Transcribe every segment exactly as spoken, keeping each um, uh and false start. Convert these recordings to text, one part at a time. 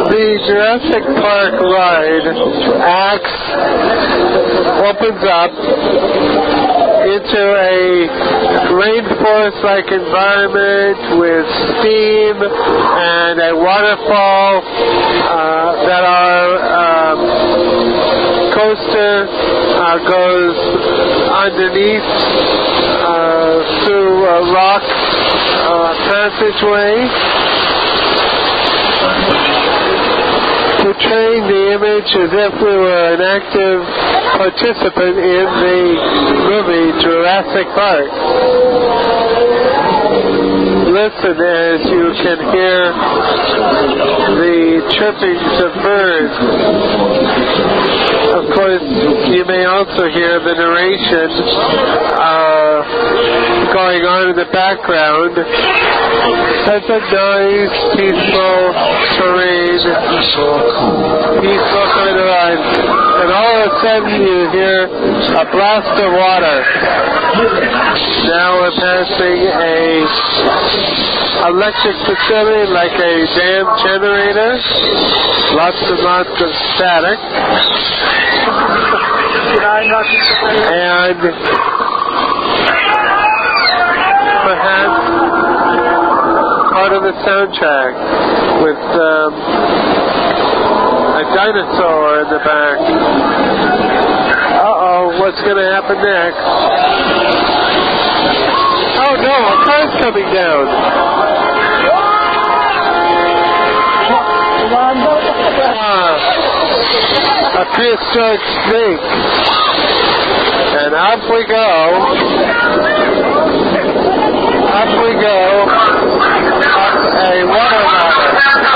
The Jurassic Park ride, Axe, opens up into a rainforest-like environment with steam and a waterfall uh, that our um, coaster uh, goes underneath uh, through a rock uh, passageway, portraying the image as if we were an active participant in the movie Jurassic Park. Listen as you can hear the chirpings of birds. Of course, you may also hear the narration uh, going on in the background. Such a nice, peaceful terrain, peaceful kind of ride. And all of a sudden you hear a blast of water. Now we're passing a electric facility like a dam generator. Lots and lots of static. And perhaps part of the soundtrack with um, a dinosaur in the back. Uh-oh, what's going to happen next? Oh no, a car's coming down. Ah, a prehistoric snake. And up we go. Up we go. Up a water ladder.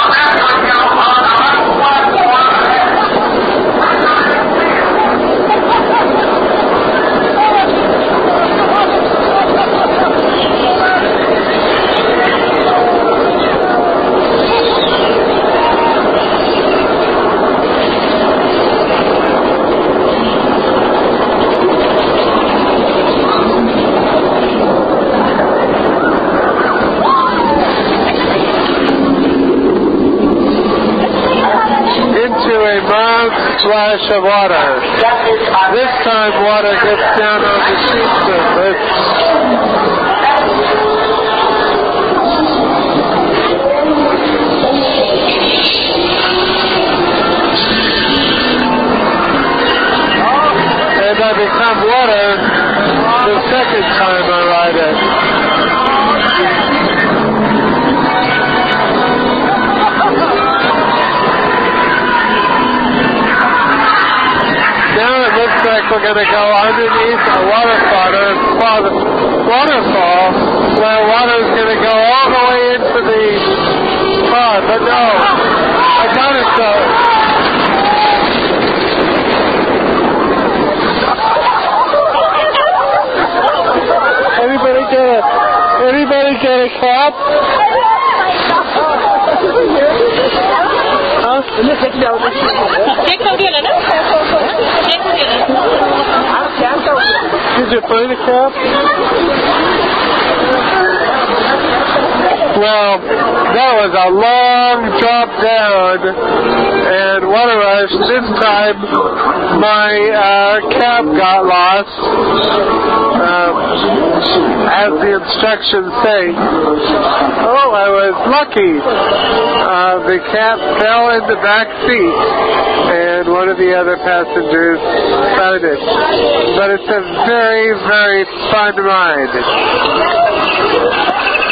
Splash of water. This time water gets down on the sea surface. And I become water the second time I ride it. We're going to go underneath a waterfall, waterfall where water is going to go all the way into the pond. But no, I got it though. Anybody get a, anybody get a clap? Huh? Did you find a cap? Well, that was a long drop down, and what a rush. This time, my uh, cap got lost, um, as the instructions say. Oh, I was lucky. Uh, the cap fell in the back seat, and one of the other passengers found it. But it's a very, very fun ride.